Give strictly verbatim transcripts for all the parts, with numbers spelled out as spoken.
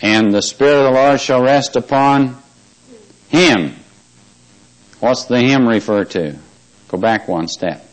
And the Spirit of the Lord shall rest upon him. What's the him refer to? Go back one step.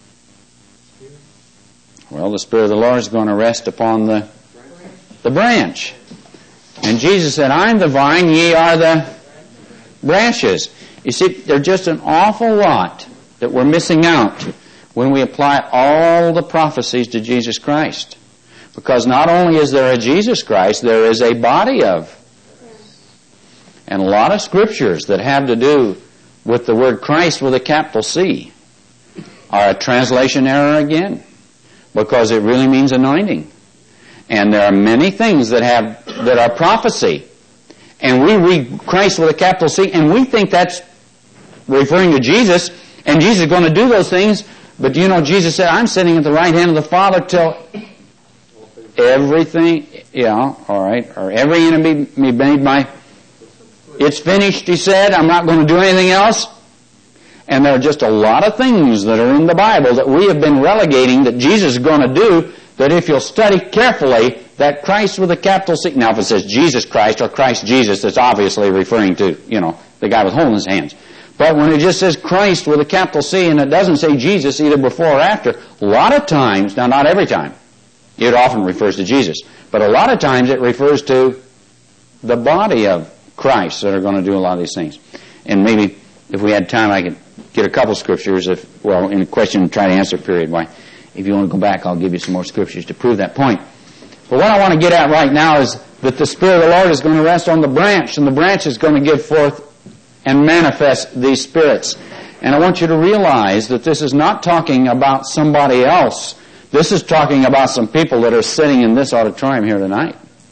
Well, the Spirit of the Lord is going to rest upon the, the branch. And Jesus said, I'm the vine, ye are the branches. You see, there's just an awful lot that we're missing out when we apply all the prophecies to Jesus Christ. Because not only is there a Jesus Christ, there is a body of. And a lot of scriptures that have to do with the word Christ with a capital C are a translation error again, because it really means anointing. And there are many things that have that are prophecy. And we read Christ with a capital C, and we think that's referring to Jesus, and Jesus is going to do those things. But do you know, Jesus said, I'm sitting at the right hand of the Father till everything, yeah, all right, or every enemy be made my, it's finished, he said, I'm not going to do anything else. And there are just a lot of things that are in the Bible that we have been relegating that Jesus is going to do, that if you'll study carefully, that Christ with a capital C, now if it says Jesus Christ or Christ Jesus, it's obviously referring to, you know, the guy with hole in his hands. But when it just says Christ with a capital C and it doesn't say Jesus either before or after, a lot of times, now not every time, it often refers to Jesus, but a lot of times it refers to the body of Christ that are going to do a lot of these things. And maybe if we had time I could get a couple scriptures, if, well, in the question try to answer period. Why, if you want to go back, I'll give you some more scriptures to prove that point. But what I want to get at right now is that the Spirit of the Lord is going to rest on the branch, and the branch is going to give forth and manifest these spirits. And I want you to realize that this is not talking about somebody else. This is talking about some people that are sitting in this auditorium here tonight.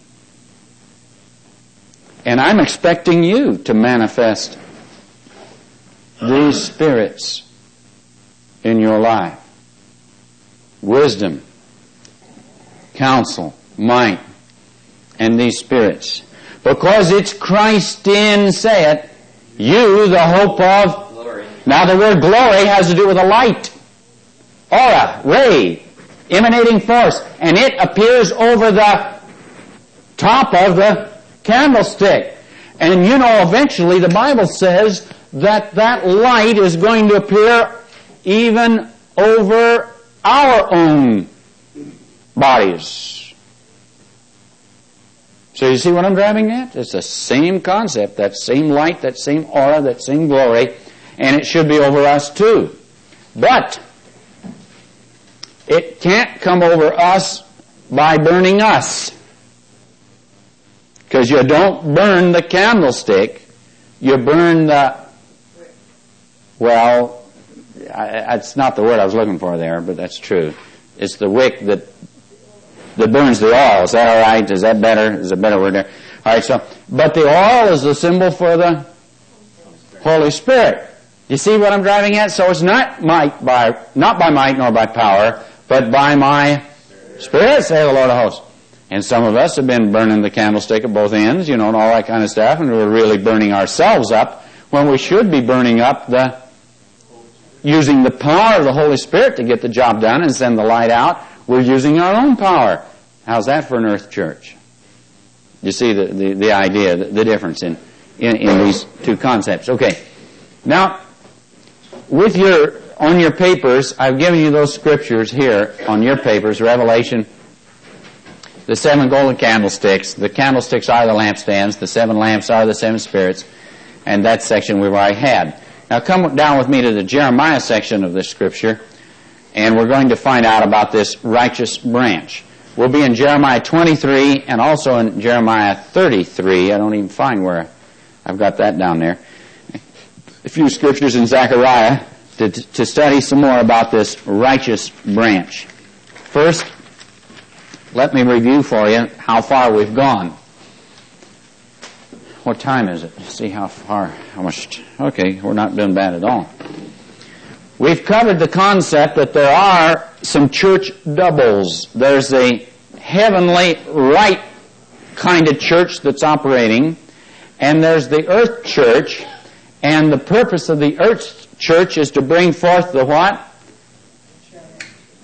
And I'm expecting you to manifest these spirits in your life. Wisdom, counsel, might, and these spirits. Because it's Christ in, say it, you, the hope of glory. Now the word glory has to do with a light, aura, ray, emanating force, and it appears over the top of the candlestick. And you know, eventually the Bible says that that light is going to appear even over our own bodies. So you see what I'm driving at? It's the same concept, that same light, that same aura, that same glory, and it should be over us too. But it can't come over us by burning us. Because you don't burn the candlestick, you burn the, well, that's not the word I was looking for there, but that's true. It's the wick that that burns the oil. Is that all right? Is that better? Is a better word there? All right, so, but the oil is the symbol for the Holy Spirit. You see what I'm driving at? So it's not might by, not by might nor by power, but by my Spirit, say the Lord of hosts. And some of us have been burning the candlestick at both ends, you know, and all that kind of stuff, and we're really burning ourselves up when we should be burning up the, using the power of the Holy Spirit to get the job done and send the light out. We're using our own power. How's that for an earth church? You see the, the, the idea, the, the difference in, in, in these two concepts. Okay. Now, with your, on your papers, I've given you those scriptures here on your papers, Revelation, the seven golden candlesticks. The candlesticks are the lampstands. The seven lamps are the seven spirits. And that section we've already had. Now come down with me to the Jeremiah section of this scripture, and we're going to find out about this righteous branch. We'll be in Jeremiah twenty-three and also in Jeremiah thirty-three. I don't even find where I've got that down there. A few scriptures in Zechariah to, to study some more about this righteous branch. First, let me review for you how far we've gone. What time is it? See how far, how much, okay, we're not doing bad at all. We've covered the concept that there are some church doubles. There's a heavenly right kind of church that's operating, and there's the earth church, and the purpose of the earth church is to bring forth the what?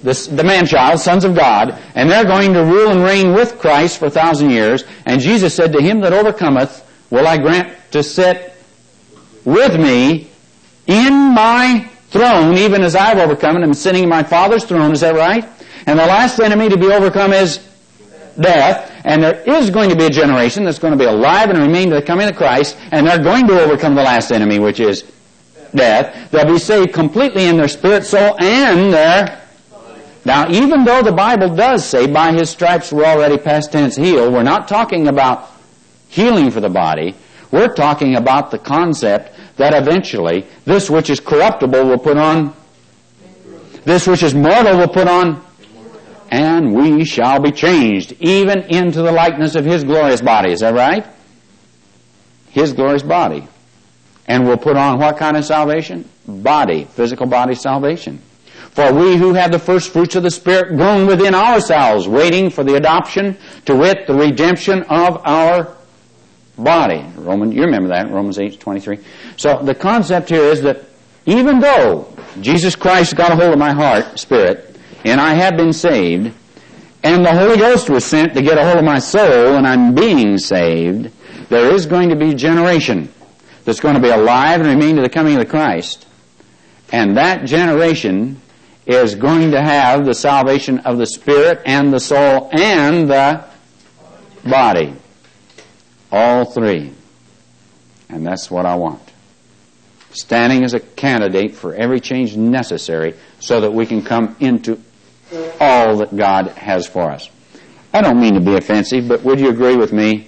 the, the man-child, sons of God, and they're going to rule and reign with Christ for a thousand years. And Jesus said, to him that overcometh will I grant to sit with me in my throne, even as I've overcome and am sitting in my Father's throne. Is that right? And the last enemy to be overcome is death. And there is going to be a generation that's going to be alive and remain to the coming of Christ, and they're going to overcome the last enemy, which is death. They'll be saved completely in their spirit, soul, and their... Now, even though the Bible does say, by His stripes we're already past tense healed, we're not talking about healing for the body. We're talking about the concept that eventually this which is corruptible will put on, this which is mortal will put on, and we shall be changed, even into the likeness of His glorious body. Is that right? His glorious body. And we'll put on what kind of salvation? Body, physical body salvation. For we who have the first fruits of the Spirit grown within ourselves, waiting for the adoption, to wit, the redemption of our body. Roman, you remember that, Romans eight twenty-three. So the concept here is that even though Jesus Christ got a hold of my heart, spirit, and I have been saved, and the Holy Ghost was sent to get a hold of my soul, and I'm being saved, there is going to be a generation that's going to be alive and remain to the coming of the Christ. And that generation is going to have the salvation of the spirit and the soul and the body. All three. And that's what I want. Standing as a candidate for every change necessary so that we can come into all that God has for us. I don't mean to be offensive, but would you agree with me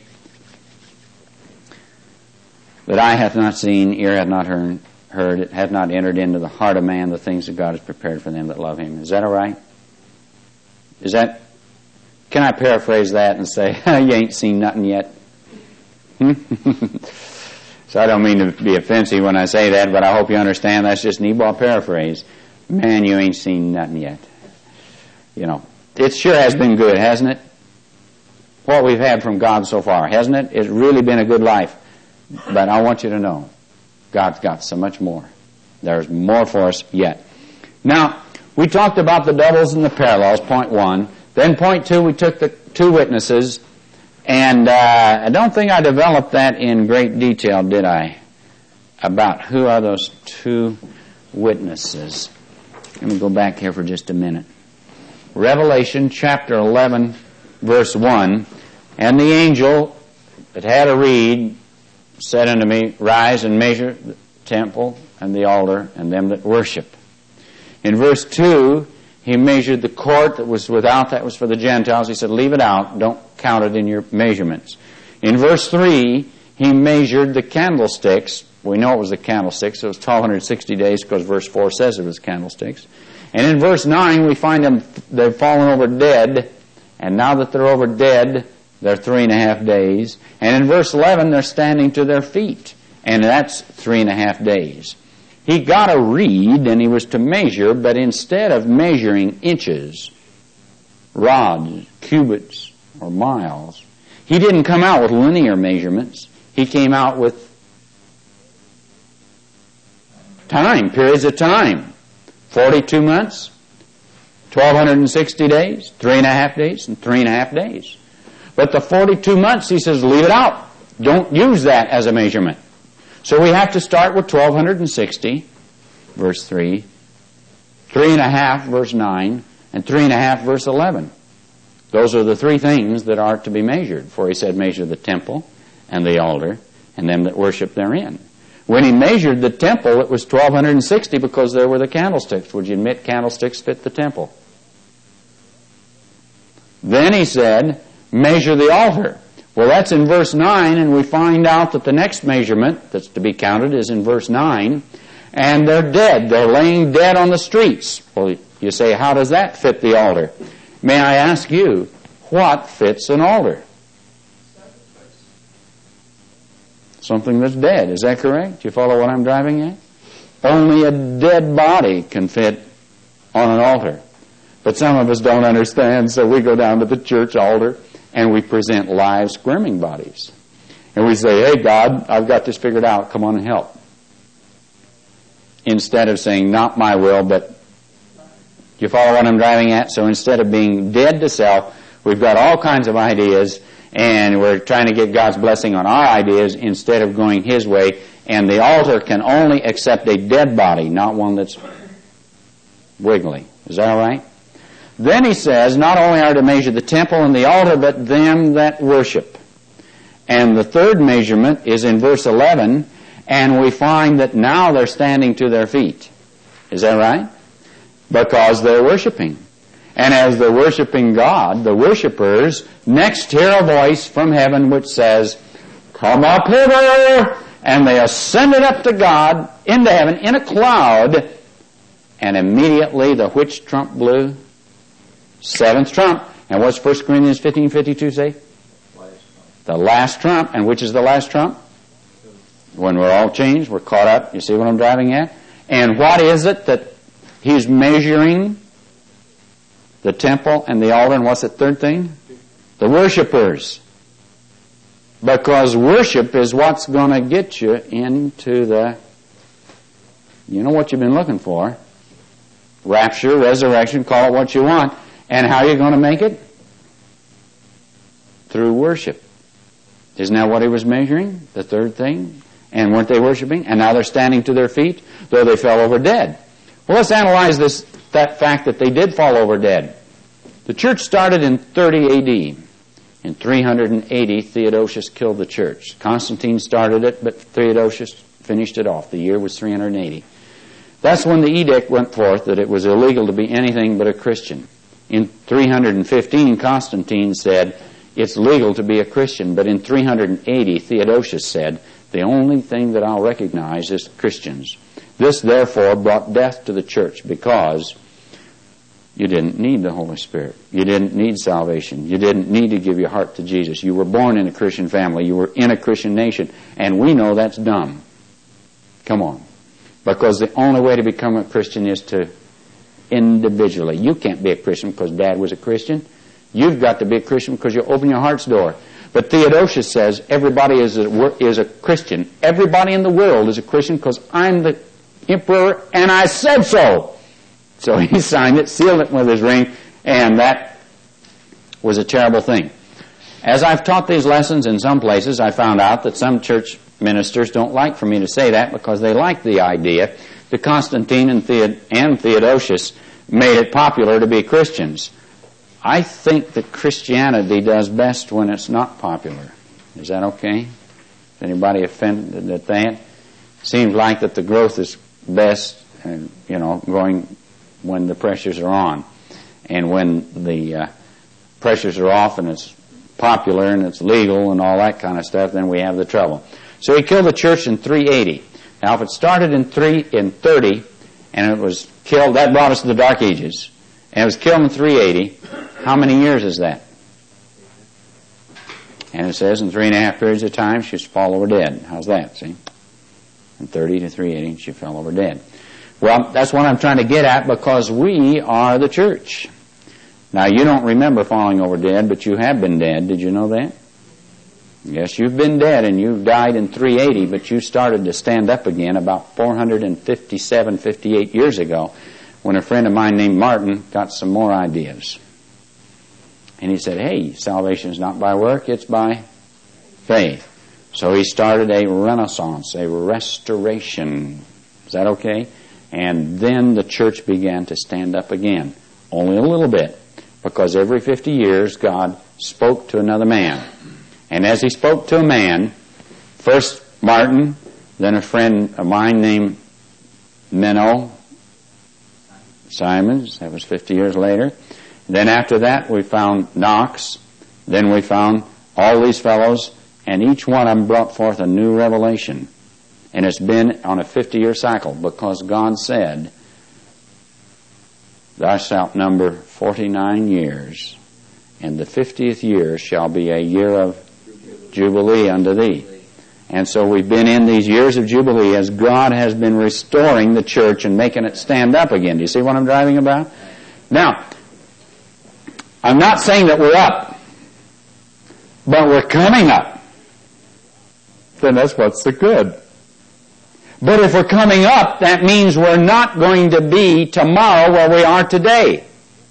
that eye hath not seen, ear hath not heard, heard, it hath not entered into the heart of man the things that God has prepared for them that love Him? Is that all right? Is that, can I paraphrase that and say, you ain't seen nothing yet? So I don't mean to be offensive when I say that, but I hope you understand that's just an e-ball paraphrase. Man, you ain't seen nothing yet. You know, it sure has been good, hasn't it? What we've had from God so far, hasn't it? It's really been a good life. But I want you to know, God's got so much more. There's more for us yet. Now, we talked about the doubles and the parallels, point one. Then point two, we took the two witnesses. And uh, I don't think I developed that in great detail, did I? About who are those two witnesses. Let me go back here for just a minute. Revelation chapter eleven, verse one. And the angel that had a reed said unto me, Rise and measure the temple and the altar and them that worship. In verse two, he measured the court that was without, that was for the Gentiles. He said, leave it out, don't count it in your measurements. In verse three, he measured the candlesticks. We know it was the candlesticks. It was twelve sixty days because verse four says it was candlesticks. And in verse nine, we find them, they've fallen over dead. And now that they're over dead, they're three and a half days. And in verse eleven, they're standing to their feet. And that's three and a half days. He got a reed and he was to measure, but instead of measuring inches, rods, cubits, or miles, he didn't come out with linear measurements. He came out with time, periods of time. forty-two months, twelve sixty days, three and a half days, and three and a half days. But the forty-two months, he says, leave it out. Don't use that as a measurement. So we have to start with twelve sixty, verse three, three and a half, verse nine, and three and a half, verse eleven. Those are the three things that are to be measured. For he said, measure the temple and the altar and them that worship therein. When he measured the temple, it was twelve sixty because there were the candlesticks. Would you admit candlesticks fit the temple? Then he said, measure the altar. Well, that's in verse nine, and we find out that the next measurement that's to be counted is in verse nine, and they're dead. They're laying dead on the streets. Well, you say, how does that fit the altar? May I ask you, what fits an altar? Something that's dead. Is that correct? Do you follow what I'm driving at? Only a dead body can fit on an altar. But some of us don't understand, so we go down to the church altar and we present live, squirming bodies. And we say, hey, God, I've got this figured out. Come on and help. Instead of saying, not my will, but you follow what I'm driving at? So instead of being dead to self, we've got all kinds of ideas, and we're trying to get God's blessing on our ideas instead of going His way. And the altar can only accept a dead body, not one that's wiggly. Is that all right? Then he says, not only are to measure the temple and the altar, but them that worship. And the third measurement is in verse eleven, and we find that now they're standing to their feet. Is that right? Because they're worshiping. And as they're worshiping God, the worshipers next hear a voice from heaven which says, come up hither! And they ascended up to God into heaven in a cloud, and immediately the which trump blew? Seventh trump. And what's First Corinthians fifteen fifty-two say? The last trump. And which is the last trump? When we're all changed, we're caught up. You see what I'm driving at? And what is it that he's measuring? The temple and the altar, and what's the third thing? The worshipers. Because worship is what's going to get you into the, you know what you've been looking for. Rapture, resurrection, call it what you want. And how are you going to make it? Through worship. Isn't that what he was measuring? The third thing? And weren't they worshiping? And now they're standing to their feet, though they fell over dead. Well, let's analyze this, that fact that they did fall over dead. The church started in thirty A D. In three hundred eighty, Theodosius killed the church. Constantine started it, but Theodosius finished it off. The year was three hundred eighty. That's when the edict went forth that it was illegal to be anything but a Christian. In three hundred fifteen, Constantine said it's legal to be a Christian, but in three hundred eighty, Theodosius said, the only thing that I'll recognize is Christians. This, therefore, brought death to the church because you didn't need the Holy Spirit. You didn't need salvation. You didn't need to give your heart to Jesus. You were born in a Christian family. You were in a Christian nation. And we know that's dumb. Come on. Because the only way to become a Christian is to individually. You can't be a Christian because Dad was a Christian. You've got to be a Christian because you open your heart's door. But Theodosius says everybody is a, is a Christian. Everybody in the world is a Christian because I'm the emperor and I said so. So he signed it, sealed it with his ring, and that was a terrible thing. As I've taught these lessons in some places, I found out that some church ministers don't like for me to say that because they like the idea that Constantine and, Theod- and Theodosius made it popular to be Christians. I think that Christianity does best when it's not popular. Is that okay? Is anybody offended at that? Seems like that the growth is best, and you know, going when the pressures are on. And when the uh, pressures are off and it's popular and it's legal and all that kind of stuff, then we have the trouble. So he killed the church in three eighty. Now if it started in three in thirty and it was killed, that brought us to the Dark Ages. And it was killed in three eighty. How many years is that? And it says in three and a half periods of time she should fall over dead. How's that, see? From thirty to three eighty she fell over dead. Well, that's what I'm trying to get at because we are the church. Now, you don't remember falling over dead, but you have been dead. Did you know that? Yes, you've been dead and you died in three eighty, but you started to stand up again about four hundred fifty-seven, fifty-eight years ago when a friend of mine named Martin got some more ideas. And he said, hey, salvation is not by work, it's by faith. So he started a renaissance, a restoration. Is that okay? And then the church began to stand up again. Only a little bit. Because every fifty years, God spoke to another man. And as he spoke to a man, first Martin, then a friend of mine named Menno Simons, that was fifty years later. Then after that, we found Knox. Then we found all these fellows, and each one of them brought forth a new revelation. And it's been on a fifty-year cycle because God said, thou shalt number forty-nine years, and the fiftieth year shall be a year of Jubilee unto thee. And so we've been in these years of Jubilee as God has been restoring the church and making it stand up again. Do you see what I'm driving about? Now, I'm not saying that we're up, but we're coming up. Then that's what's the good. But if we're coming up, that means we're not going to be tomorrow where we are today.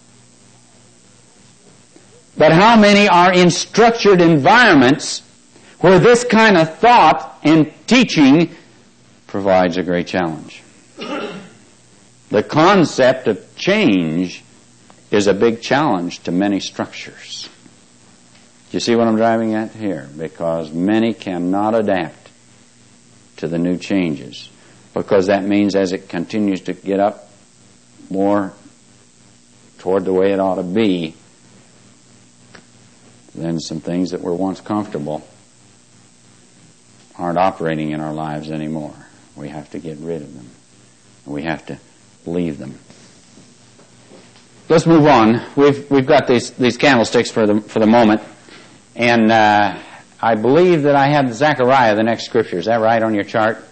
But how many are in structured environments where this kind of thought and teaching provides a great challenge? The concept of change is a big challenge to many structures. Do you see what I'm driving at here? Because many cannot adapt to the new changes, because that means as it continues to get up more toward the way it ought to be, then some things that were once comfortable aren't operating in our lives anymore. We have to get rid of them. We have to leave them. Let's move on. We've we've got these these candlesticks for the for the moment, and uh, I believe that I have Zechariah, the next scripture. Is that right on your chart?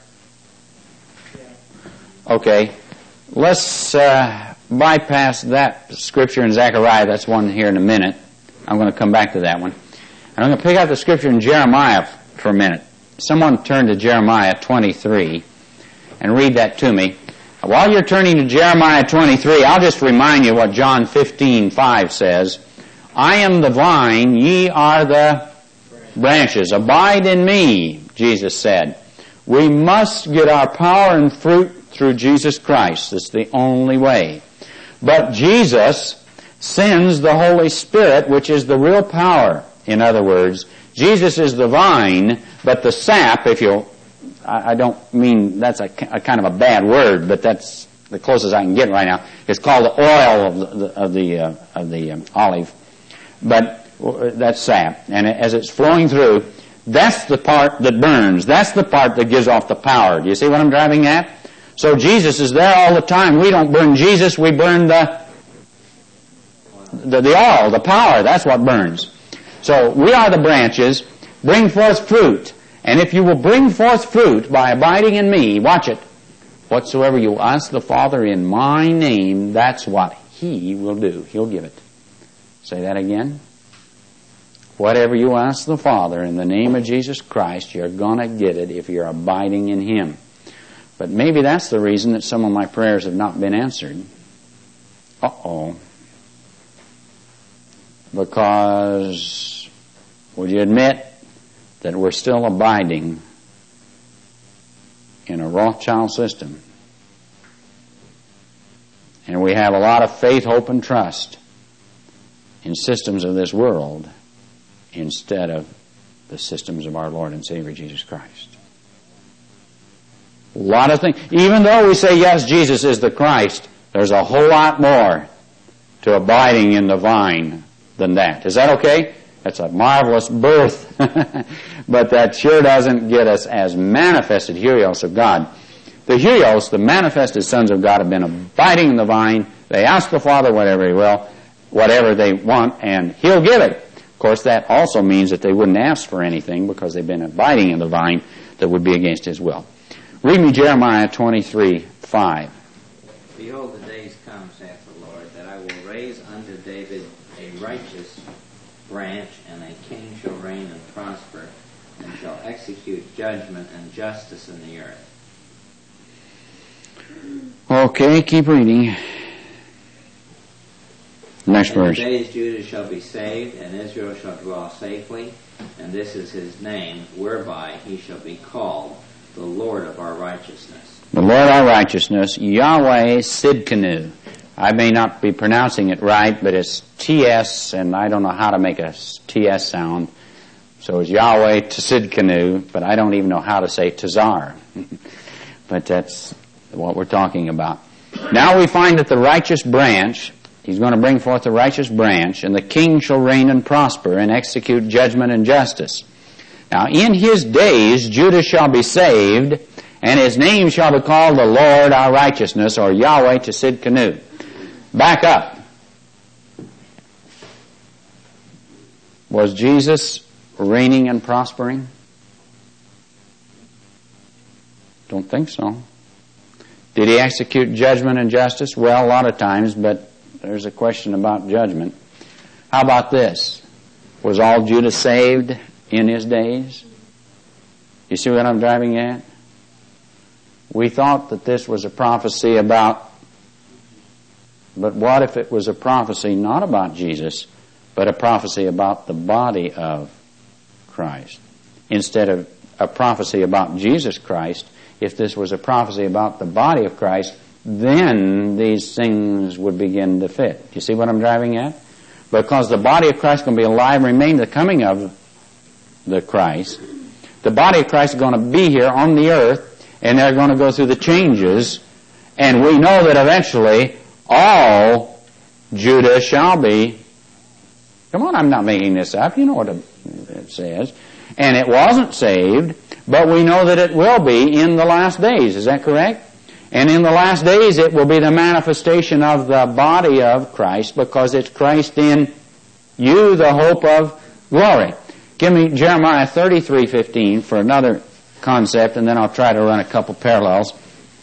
Okay. Let's uh, bypass that scripture in Zechariah. That's one here in a minute. I'm going to come back to that one. And I'm going to pick out the scripture in Jeremiah for a minute. Someone turn to Jeremiah twenty-three and read that to me. While you're turning to Jeremiah twenty-three, I'll just remind you what John fifteen five says. I am the vine, ye are the branches. Abide in me, Jesus said. We must get our power and fruit through Jesus Christ. It's the only way. But Jesus sends the Holy Spirit, which is the real power. In other words, Jesus is the vine, but the sap, if you'll, I, I don't mean that's a, a kind of a bad word, but that's the closest I can get right now. It's called the oil of the of the uh, of the um, olive, but that's sap, and as it's flowing through, that's the part that burns. That's the part that gives off the power. Do you see what I'm driving at? So Jesus is there all the time. We don't burn Jesus; we burn the the, the oil, the power. That's what burns. So we are the branches. Bring forth fruit. And if you will bring forth fruit by abiding in me, watch it. Whatsoever you ask the Father in my name, that's what He will do. He'll give it. Say that again. Whatever you ask the Father in the name of Jesus Christ, you're going to get it if you're abiding in Him. But maybe that's the reason that some of my prayers have not been answered. Uh-oh. Because, would you admit that we're still abiding in a Rothschild system? And we have a lot of faith, hope, and trust in systems of this world instead of the systems of our Lord and Savior Jesus Christ. A lot of things. Even though we say, yes, Jesus is the Christ, there's a whole lot more to abiding in the vine than that. Is that okay? That's a marvelous birth. But that sure doesn't get us as manifested Hurios of God. The Hurios, the manifested sons of God, have been abiding in the vine. They ask the Father whatever He will, whatever they want, and He'll give it. Of course, that also means that they wouldn't ask for anything because they've been abiding in the vine that would be against His will. Read me Jeremiah twenty-three five. Behold, the days come, saith the Lord, that I will raise unto David a righteous branch, and a king shall reign and prosper, and shall execute judgment and justice in the earth. Okay, keep reading. Next verse. In the days Judah shall be saved, and Israel shall dwell safely, and this is His name, whereby He shall be called the Lord of our righteousness. The Lord our righteousness, Yahweh Sidkenu. I may not be pronouncing it right, but it's T S, and I don't know how to make a T S sound. So it's Yahweh Tsidkenu, but I don't even know how to say Tazar. But that's what we're talking about. Now we find that the righteous branch, He's going to bring forth the righteous branch, and the king shall reign and prosper and execute judgment and justice. Now in His days Judah shall be saved, and His name shall be called the Lord our righteousness, or Yahweh Tsidkenu. Back up. Was Jesus reigning and prospering? Don't think so. Did He execute judgment and justice? Well, a lot of times, but there's a question about judgment. How about this? Was all Judah saved in His days? You see what I'm driving at? we thought that this was a prophecy about, but what if it was a prophecy not about Jesus, but a prophecy about the body of Christ? Instead of a prophecy about Jesus Christ, if this was a prophecy about the body of Christ, then these things would begin to fit. You see what I'm driving at? Because the body of Christ is going to be alive and remain the coming of the Christ. The body of Christ is going to be here on the earth, and they're going to go through the changes, and we know that eventually all Judah shall be. Come on, I'm not making this up. You know what it says. And it wasn't saved, but we know that it will be in the last days. Is that correct? And in the last days it will be the manifestation of the body of Christ, because it's Christ in you, the hope of glory. Give me Jeremiah thirty-three fifteen for another concept, and then I'll try to run a couple parallels.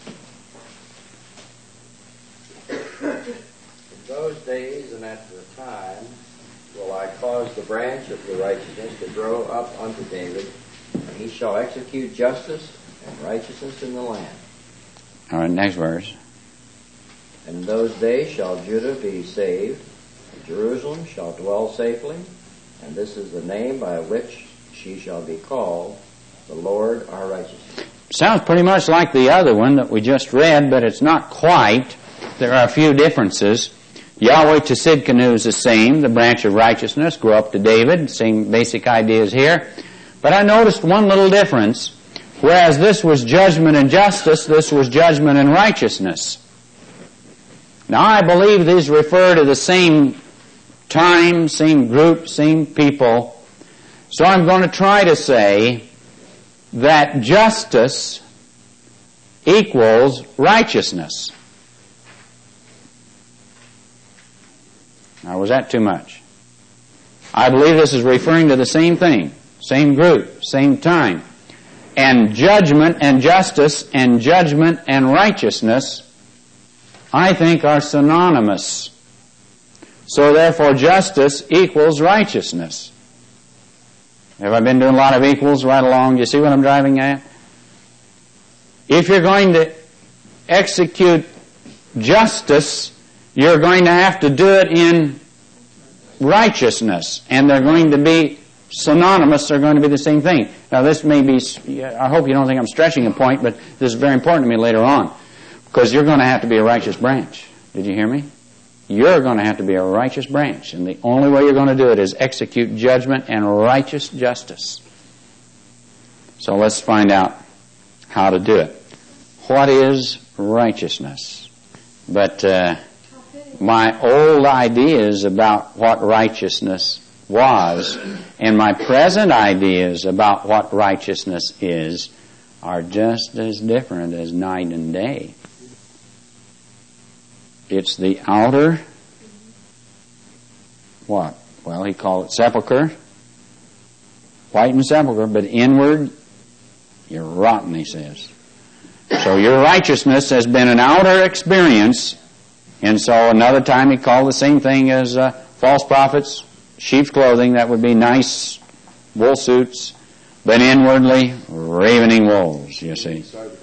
In those days and at the time will I cause the branch of the righteousness to grow up unto David, and he shall execute justice and righteousness in the land. All right, next verse. In those days shall Judah be saved, and Jerusalem shall dwell safely, and this is the name by which she shall be called, the Lord our righteousness. Sounds pretty much like the other one that we just read, but it's not quite. There are a few differences. Yahweh to Sidkenu is the same, the branch of righteousness, grow up to David, same basic ideas here. But I noticed one little difference. Whereas this was judgment and justice, this was judgment and righteousness. Now I believe these refer to the same time, same group, same people. So I'm going to try to say that justice equals righteousness. Now was that too much? I believe this is referring to the same thing, same group, same time. And judgment and justice and judgment and righteousness, I think, are synonymous. So therefore justice equals righteousness. Have I been doing a lot of equals right along? Do you see what I'm driving at? If you're going to execute justice, you're going to have to do it in righteousness. And they're going to be synonymous, are going to be the same thing. Now this may be, I hope you don't think I'm stretching a point, but this is very important to me later on. Because you're going to have to be a righteous branch. Did you hear me? You're going to have to be a righteous branch. And the only way you're going to do it is execute judgment and righteous justice. So let's find out how to do it. What is righteousness? But uh, my old ideas about what righteousness was and my present ideas about what righteousness is are just as different as night and day. It's the outer, what? Well, he called it sepulcher, whitened sepulcher, but inward, you're rotten, he says. So your righteousness has been an outer experience, and so another time he called the same thing as uh, false prophets, sheep's clothing, that would be nice wool suits, but inwardly ravening wolves, you see.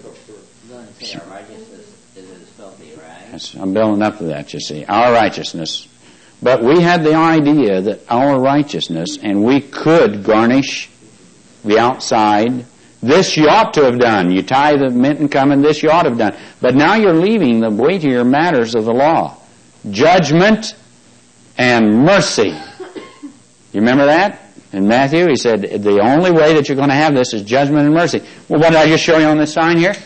I'm building up to that, you see. Our righteousness. But we had the idea that our righteousness, and we could garnish the outside. This you ought to have done. You tie the mint and come, and this you ought to have done. But now you're leaving the weightier matters of the law. Judgment and mercy. You remember that? In Matthew, he said, the only way that you're going to have this is judgment and mercy. Well, what did I just show you on this sign here?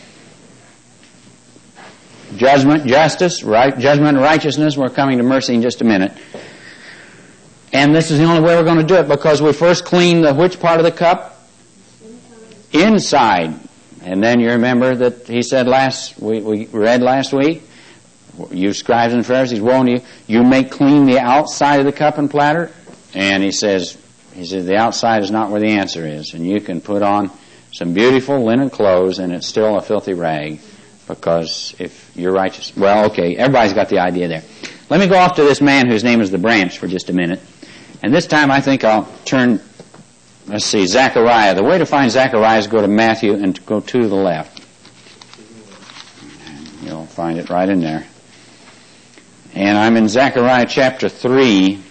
Judgment, justice, right, judgment and righteousness. We're coming to mercy in just a minute. And this is the only way we're going to do it, because we first clean the which part of the cup? Inside. And then you remember that he said last, we, we read last week, you scribes and Pharisees, woe unto you, you make clean the outside of the cup and platter. And he says, he says, the outside is not where the answer is. And you can put on some beautiful linen clothes and it's still a filthy rag, because if you're righteous. Well, okay, everybody's got the idea there. Let me go off to this man whose name is the branch for just a minute. And this time I think I'll turn, let's see, Zechariah. The way to find Zechariah is go to Matthew and go to the left. find it right in there. And I'm in Zechariah chapter three.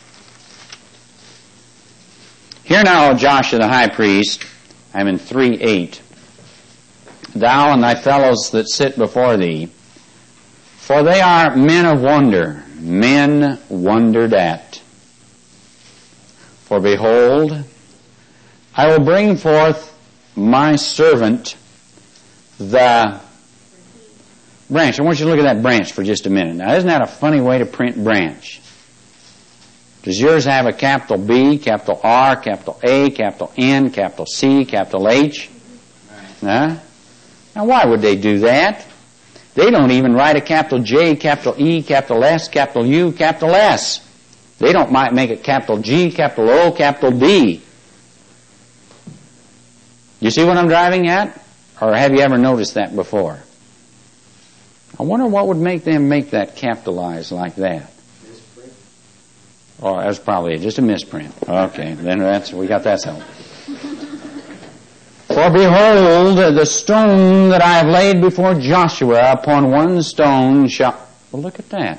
Hear now, O Joshua the high priest, I'm in three eight. Thou and thy fellows that sit before thee, for they are men of wonder, men wondered at. For behold, I will bring forth my servant, the branch. I want you to look at that branch for just a minute. Now, isn't that a funny way to print branch? Does yours have a capital B, capital R, capital A, capital N, capital C, capital H? Huh? Now, why would they do that? They don't even write a capital J, capital E, capital S, capital U, capital S. They don't make it capital G, capital O, capital D. You see what I'm driving at? Or have you ever noticed that before? I wonder what would make them make that capitalized like that. Misprint. Oh, that's probably just a misprint. Okay, then that's we got that settled. For behold, the stone that I have laid before Joshua, upon one stone shall... Well, look at that.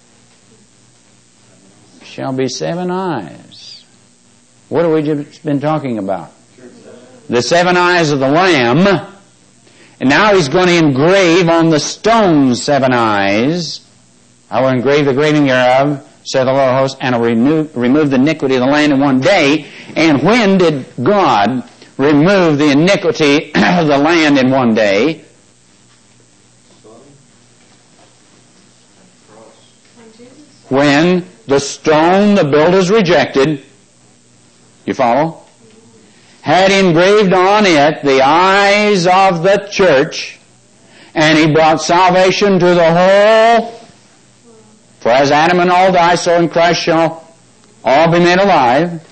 Shall be seven eyes. What have we just been talking about? The seven eyes of the Lamb. And now he's going to engrave on the stone seven eyes. I will engrave the graving thereof, said the Lord of hosts, and I will remove, remove the iniquity of the land in one day. And when did God remove the iniquity of the land in one day? When the stone the builders rejected, you follow? Had engraved on it the eyes of the church, and he brought salvation to the whole. For as Adam and all die, so in Christ shall all be made alive.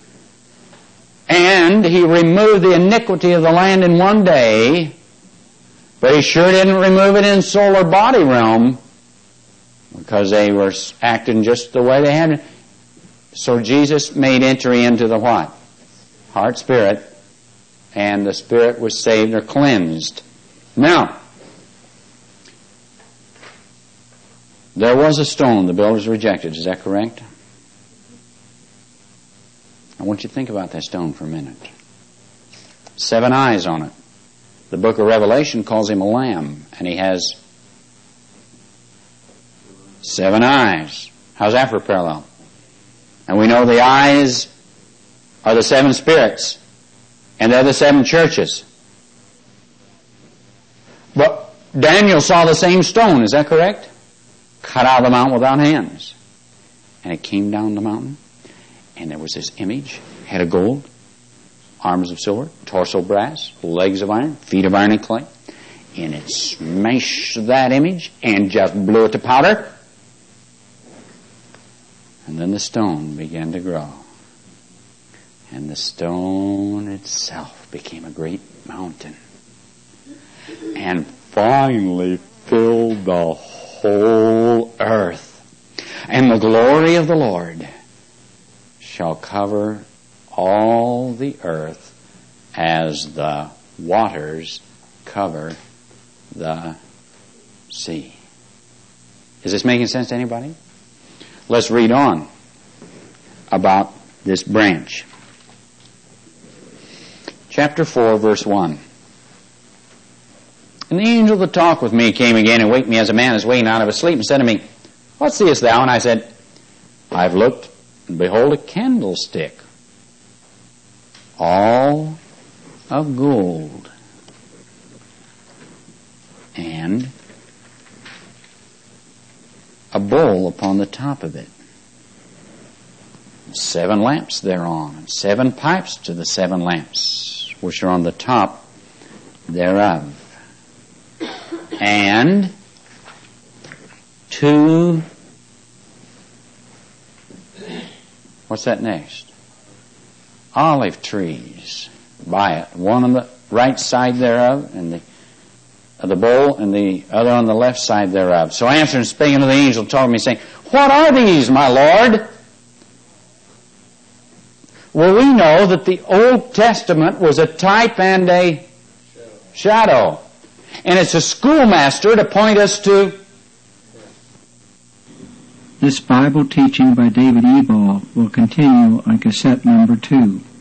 And he removed the iniquity of the land in one day, but he sure didn't remove it in soul or body realm, because they were acting just the way they had. So Jesus made entry into the what? Heart, spirit, and the spirit was saved or cleansed. Now, there was a stone the builders rejected. Is that correct? I want you to think about that stone for a minute. Seven eyes on it. The book of Revelation calls him a lamb, and he has seven eyes. How's that for a parallel? And we know the eyes are the seven spirits, and they're the seven churches. But Daniel saw the same stone, is that correct? Cut out of the mountain without hands. And it came down the mountain, and there was this image, head of gold, arms of silver, torso brass, legs of iron, feet of iron and clay. And it smashed that image and just blew it to powder. And then the stone began to grow. And the stone itself became a great mountain. And finally filled the whole earth. And the glory of the Lord shall cover all the earth as the waters cover the sea. Is this making sense to anybody? Let's read on about this branch. Chapter four, verse one. And the angel that talked with me came again and waked me as a man is waking out of his sleep and said to me, What seest thou? And I said, I have looked, and behold a candlestick, all of gold, and a bowl upon the top of it, seven lamps thereon, and seven pipes to the seven lamps, which are on the top thereof, and two, what's that next? Olive trees by it, one on the right side thereof, and the of the bowl, and the other on the left side thereof. So I answered and spake unto the angel, told me, saying, What are these, my Lord? Well, we know that the Old Testament was a type and a shadow. and it's a schoolmaster to point us to. This Bible teaching by David Ebal will continue on cassette number two.